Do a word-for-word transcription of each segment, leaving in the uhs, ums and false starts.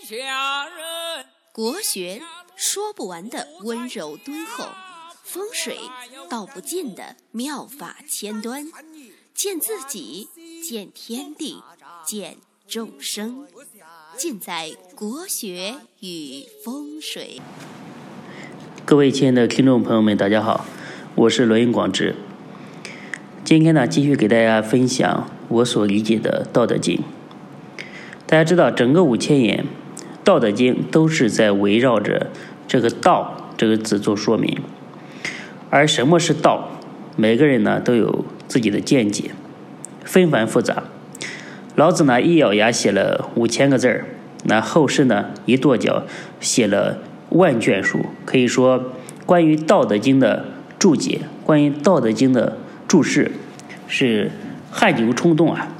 国学说不完的温柔敦厚，风水道不尽的妙法千端，见自己，见天地，见众生，尽在国学与风水。 各位亲爱的听众朋友们，大家好，我是罗云广志。今天呢，继续给大家分享我所理解的《道德经》。大家知道，整个五千言，《道德经》都是在围绕着这个“道”这个字做说明。而什么是道，每个人呢都有自己的见解，纷繁复杂。老子呢一咬牙写了五千个字儿，那后世呢一跺脚写了万卷书。可以说，关于《道德经》的注解，关于《道德经》的注释，是汗牛充栋啊，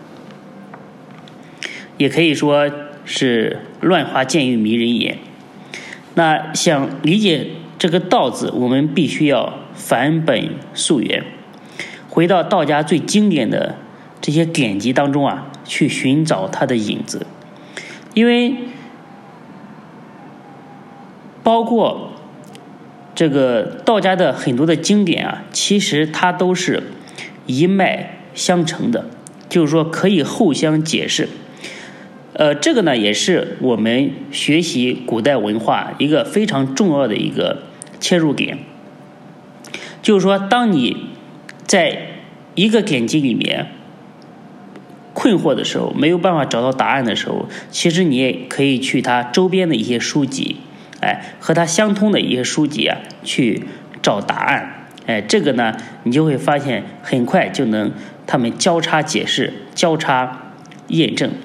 也可以说是乱花渐欲迷人眼。那想理解这个“道”字，我们必须要返本溯源，回到道家最经典的这些典籍当中啊，去寻找它的影子。因为包括这个道家的很多的经典啊，其实它都是一脉相承的，就是说可以互相解释。呃，这个呢也是我们学习古代文化一个非常重要的一个切入点。就是说，当你在一个典籍里面困惑的时候，没有办法找到答案的时候，其实你也可以去它周边的一些书籍，哎，和它相通的一些书籍啊，去找答案。哎，这个呢，你就会发现很快就能他们交叉解释、交叉验证。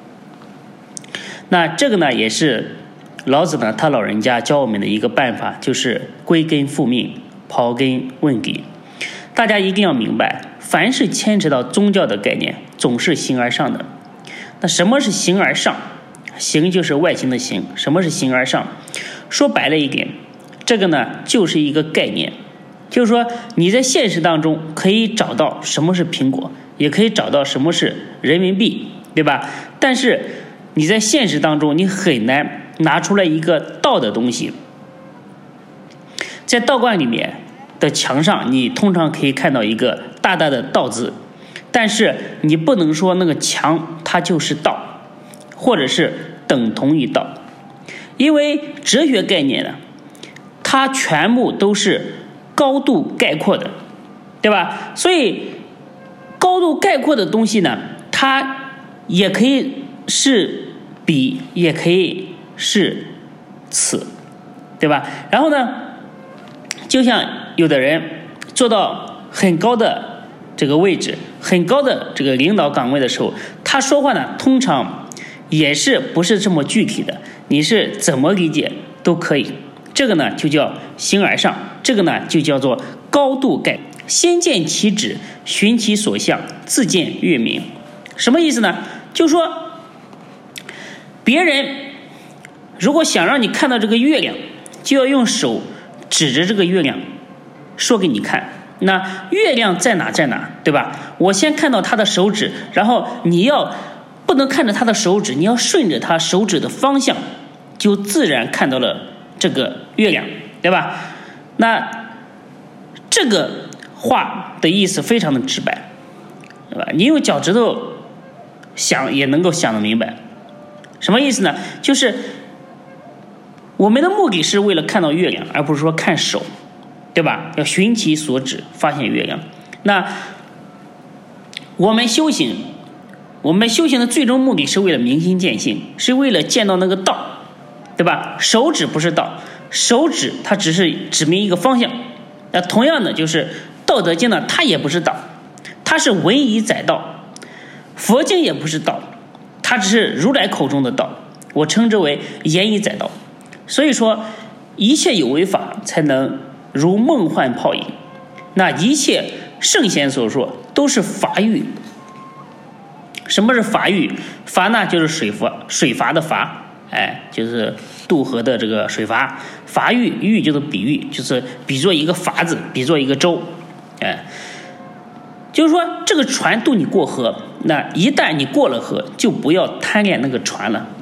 那这个呢，也是老子呢他老人家教我们的一个办法，就是归根复命，刨根问底。大家一定要明白，凡是牵扯到宗教的概念，总是形而上的。那什么是形而上？形就是外形的形。什么是形而上？说白了一点，这个呢就是一个概念，就是说你在现实当中可以找到什么是苹果，也可以找到什么是人民币，对吧？但是你在现实当中，你很难拿出来一个道的东西。在道观里面的墙上，你通常可以看到一个大大的道字，但是你不能说那个墙它就是道，或者是等同于道。因为哲学概念呢，它全部都是高度概括的，对吧？所以高度概括的东西呢，它也可以是彼，也可以是此，对吧？然后呢，就像有的人做到很高的这个位置，很高的这个领导岗位的时候，他说话呢，通常也是不是这么具体的，你是怎么理解都可以。这个呢就叫形而上，这个呢就叫做高度概。先见其旨，寻其所向，自见月明。什么意思呢？就是说，别人如果想让你看到这个月亮，就要用手指着这个月亮说给你看。那月亮在哪在哪，对吧？我先看到他的手指，然后你要不能看着他的手指，你要顺着他手指的方向，就自然看到了这个月亮，对吧？那这个话的意思非常的直白，对吧？你用脚趾头想也能够想得明白。什么意思呢？就是我们的目的是为了看到月亮，而不是说看手，对吧？要寻其所指，发现月亮。那我们修行，我们修行的最终目的是为了明心见性，是为了见到那个道，对吧？手指不是道，手指它只是指明一个方向。那同样的，就是《道德经》呢，它也不是道，它是文以载道。佛经也不是道，它只是如来口中的道，我称之为言以载道。所以说，一切有为法才能如梦幻泡影。那一切圣贤所说都是法喻。什么是法喻？阀呢就是水阀，水阀的阀，哎，就是渡河的这个水阀。阀喻，喻就是比喻，就是比作一个阀子，比作一个舟，哎，就是说这个船渡你过河，那一旦你过了河，就不要贪恋那个船了，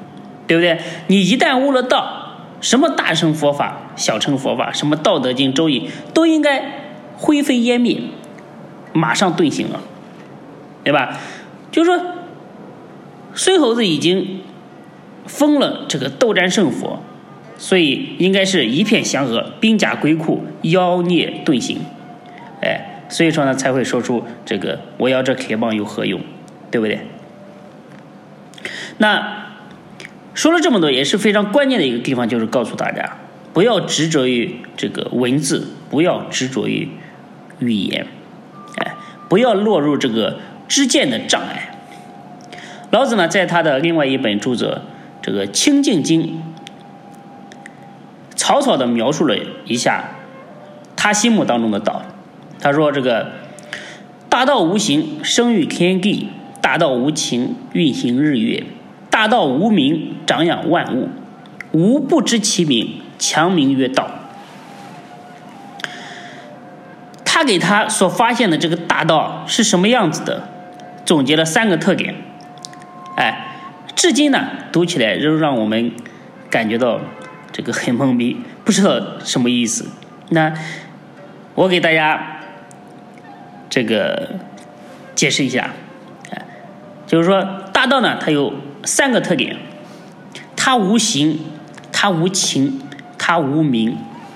对不对？你一旦悟了道，什么大乘佛法、小乘佛法，什么道德经、周易，都应该灰飞烟灭，马上遁形了，对吧？就是说，孙猴子已经封了这个斗战胜佛，所以应该是一片祥和，兵甲归库，妖孽遁形。哎，所以说呢，才会说出这个我要这铁棒有何用，对不对？那说了这么多，也是非常关键的一个地方，就是告诉大家，不要执着于这个文字，不要执着于语言，哎，不要落入这个知见的障碍。老子呢，在他的另外一本著作《这个清净经》，草草的描述了一下他心目当中的道。他说：“这个大道无形，生育天地；大道无情，运行日月；大道无名，长养万物。吾不知其名，强名曰道。”他给他所发现的这个大道是什么样子的，总结了三个特点。哎，至今呢，读起来仍让我们感觉到这个很懵逼，不知道什么意思。那我给大家这个解释一下，哎，就是说大道呢，它有三个特点：它无形，它无情，它无名。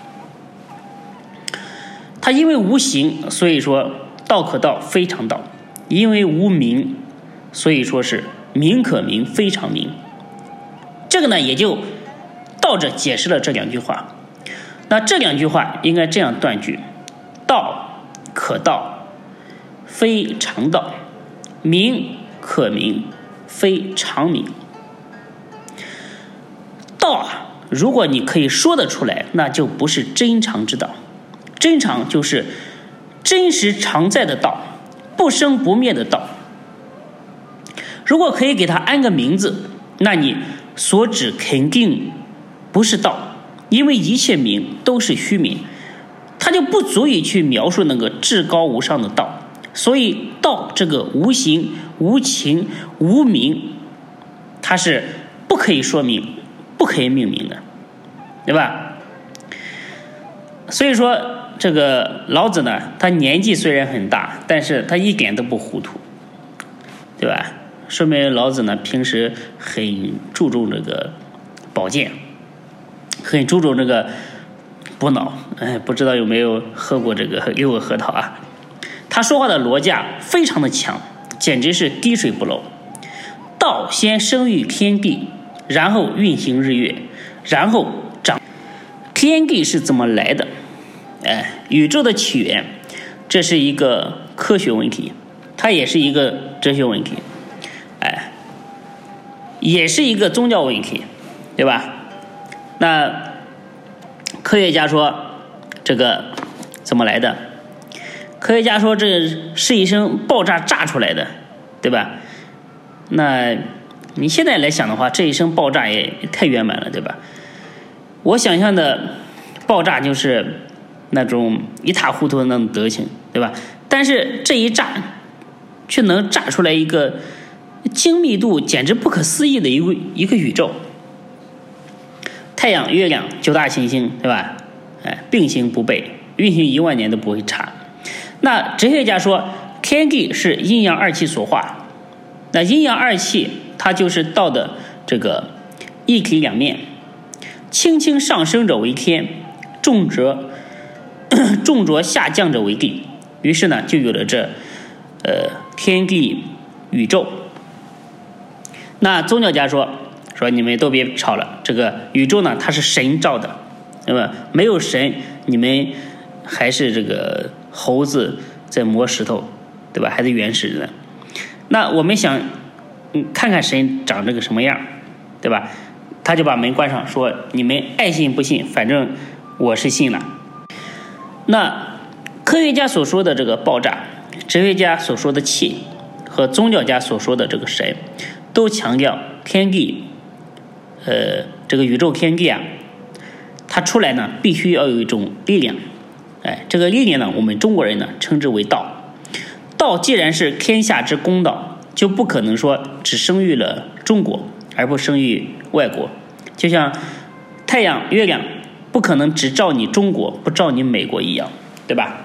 它因为无形，所以说道可道，非常道；因为无名，所以说是名可名，非常名。这个呢，也就倒着解释了这两句话。那这两句话应该这样断句：道可道，非常道；名可名，非常名。道啊，如果你可以说得出来，那就不是真常之道。真常就是真实常在的道，不生不灭的道。如果可以给它安个名字，那你所指肯定不是道，因为一切名都是虚名，它就不足以去描述那个至高无上的道。所以道这个无形、无情、无名，它是不可以说明、不可以命名的，对吧？所以说这个老子呢，他年纪虽然很大，但是他一点都不糊涂，对吧？说明老子呢平时很注重这个保健，很注重这个补脑。哎，不知道有没有喝过这个六个核桃啊？他说话的逻辑非常的强，简直是滴水不漏。道先生育天地，然后运行日月，然后长。天地是怎么来的？哎，宇宙的起源，这是一个科学问题，它也是一个哲学问题，哎，也是一个宗教问题，对吧？那科学家说这个怎么来的？科学家说这是一声爆炸炸出来的，对吧？那你现在来想的话，这一声爆炸也太圆满了，对吧？我想象的爆炸就是那种一塌糊涂的那种德行，对吧？但是这一炸却能炸出来一个精密度简直不可思议的一个一个宇宙。太阳、月亮、九大行星，对吧？哎，并行不悖，运行一万年都不会差。那哲学家说，天地是阴阳二气所化。那阴阳二气，它就是道的这个一体两面。轻轻上升者为天，重则重着下降者为地。于是呢，就有了这呃天地宇宙。那宗教家说说你们都别吵了，这个宇宙呢，它是神造的，对吧？没有神，你们还是这个猴子在磨石头，对吧？还是原始人。那我们想，嗯，看看神长这个什么样，对吧？他就把门关上，说你们爱信不信，反正我是信了。那科学家所说的这个爆炸，哲学家所说的气，和宗教家所说的这个神，都强调天地，呃，这个宇宙天地啊，它出来呢，必须要有一种力量。哎，这个力量呢，我们中国人呢称之为道。道既然是天下之公道，就不可能说只生育了中国， 而不生于外国。就像太阳、月亮不可能只照你中国，不照你美国一样，对吧？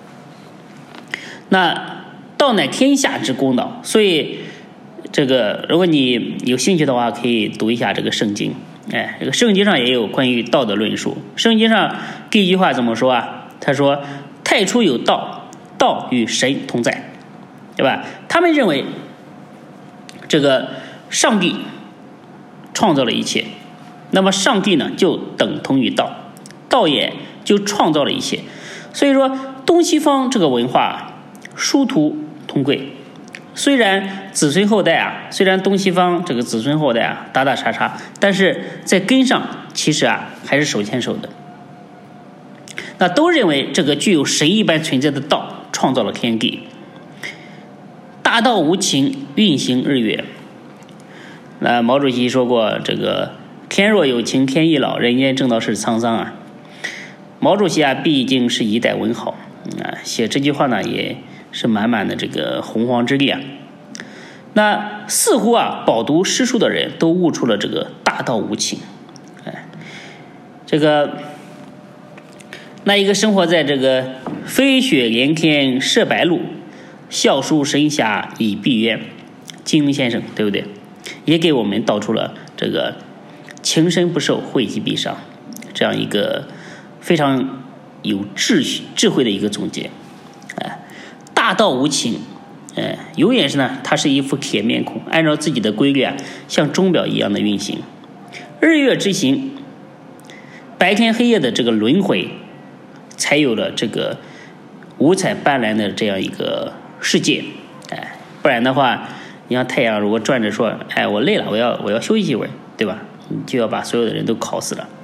那道乃天下之公道，所以这个如果你有兴趣的话，可以读一下这个圣经。哎，这个圣经上也有关于道的论述。圣经上第一句话怎么说啊？他说：“太初有道，道与神同在。”对吧？他们认为这个上帝创造了一切，那么上帝呢就等同于道，道也就创造了一切。所以说东西方这个文化殊途同归。虽然子孙后代啊，虽然东西方这个子孙后代啊打打杀杀，但是在根上其实啊还是手牵手的。那都认为这个具有神一般存在的道创造了天地。大道无情，运行日月。那毛主席说过，这个天若有情天亦老，人间正道是沧桑啊。毛主席啊毕竟是一代文豪啊，写这句话呢也是满满的这个洪荒之力啊。那似乎啊饱读诗书的人都悟出了这个大道无情。哎，这个那一个生活在这个飞雪连天射白鹿，笑书神侠倚碧鸳，金庸先生对不对？也给我们道出了这个情深不寿讳疾必伤这样一个非常有智智慧的一个总结。哎，大道无情，哎，永远是呢，它是一副铁面孔，按照自己的规律啊，像钟表一样的运行。日月之行，白天黑夜的这个轮回，才有了这个五彩斑斓的这样一个世界。哎，不然的话，你像太阳如果转着说，哎，我累了，我要我要休息一会儿，对吧？你就要把所有的人都烤死了。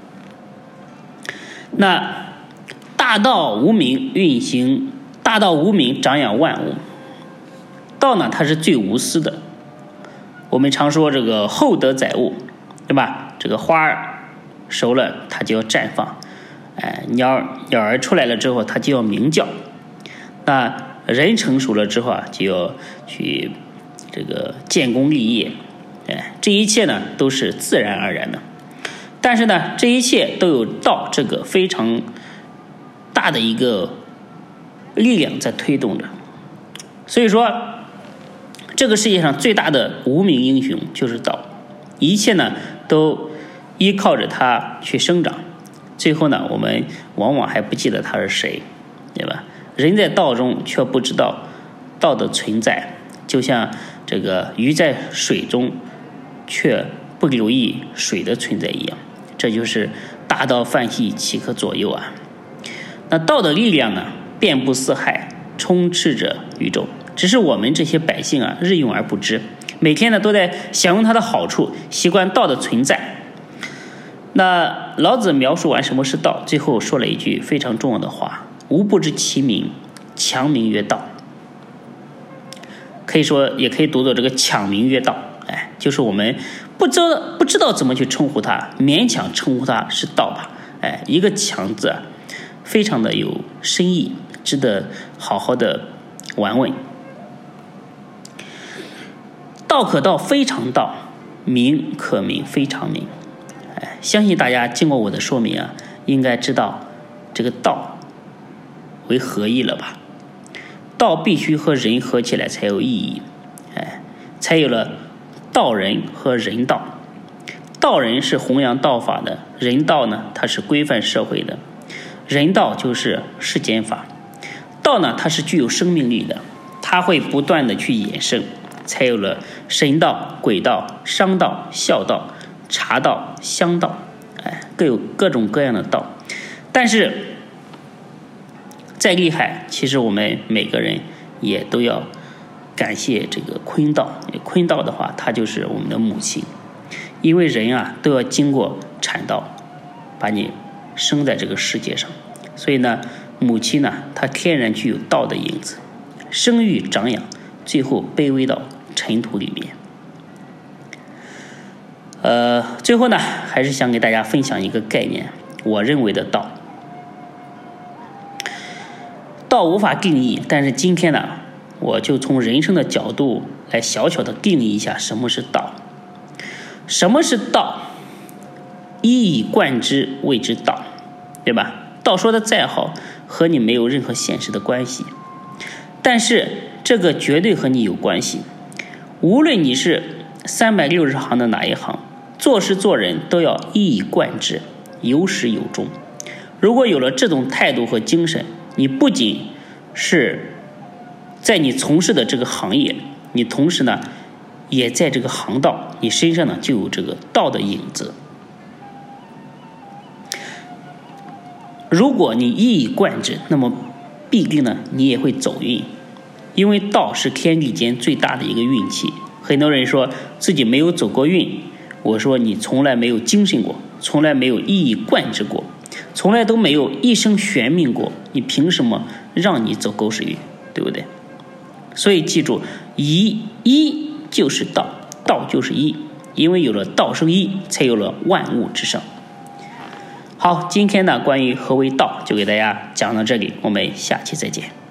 那大道无名运行，大道无名长养万物。道呢，它是最无私的。我们常说这个厚德载物，对吧？这个花熟了，它就要绽放。哎，鸟鸟儿出来了之后，它就要鸣叫。那人成熟了之后啊，就要去这个建功立业。哎，这一切呢都是自然而然的。但是呢，这一切都有道这个非常大的一个力量在推动着。所以说，这个世界上最大的无名英雄就是道，一切呢都依靠着它去生长。最后呢，我们往往还不记得他是谁，对吧？人在道中却不知道道的存在，就像这个鱼在水中却不留意水的存在一样。这就是大道泛兮其可左右啊。那道的力量呢，遍布四海，充斥着宇宙，只是我们这些百姓啊日用而不知，每天呢都在享用它的好处，习惯道的存在。那老子描述完什么是道，最后说了一句非常重要的话：吾不知其名，强名曰道。可以说也可以读作这个抢名曰道。哎，就是我们不知道不知道怎么去称呼它，勉强称呼它是道吧。哎，一个强字啊，非常的有深意，值得好好的玩味。道可道非常道，名可名非常名。哎，相信大家经过我的说明啊，应该知道这个道为何意了吧？道必须和人合起来才有意义，哎，才有了道人和人道。道人是弘扬道法的，人道呢，它是规范社会的。人道就是世间法，道呢，它是具有生命力的，它会不断的去衍生，才有了神道、鬼道、商道、孝道、茶道、香道，哎，各有各种各样的道。但是再厉害，其实我们每个人也都要感谢这个坤道。坤道的话，它就是我们的母亲，因为人啊都要经过产道，把你生在这个世界上，所以呢，母亲呢，她天然具有道的影子，生育长养，最后卑微到尘土里面。呃，最后呢，还是想给大家分享一个概念，我认为的道。道无法定义，但是今天呢，我就从人生的角度来小小的定义一下什么是道。 什么是道？一以贯之谓之道，对吧？道说的再好，和你没有任何现实的关系，但是这个绝对和你有关系。无论你是三百六十行的哪一行，做事做人都要一以贯之，有始有终。如果有了这种态度和精神，你不仅是在你从事的这个行业，你同时呢也在这个行道，你身上呢就有这个道的影子。如果你一以贯之，那么必定呢你也会走运，因为道是天地间最大的一个运气。很多人说自己没有走过运，我说你从来没有精神过，从来没有一以贯之过，从来都没有一生悬命过，你凭什么让你走狗屎运，对不对？所以记住，一一就是道，道就是一，因为有了道生一，才有了万物之生。好，今天呢关于何为道就给大家讲到这里，我们下期再见。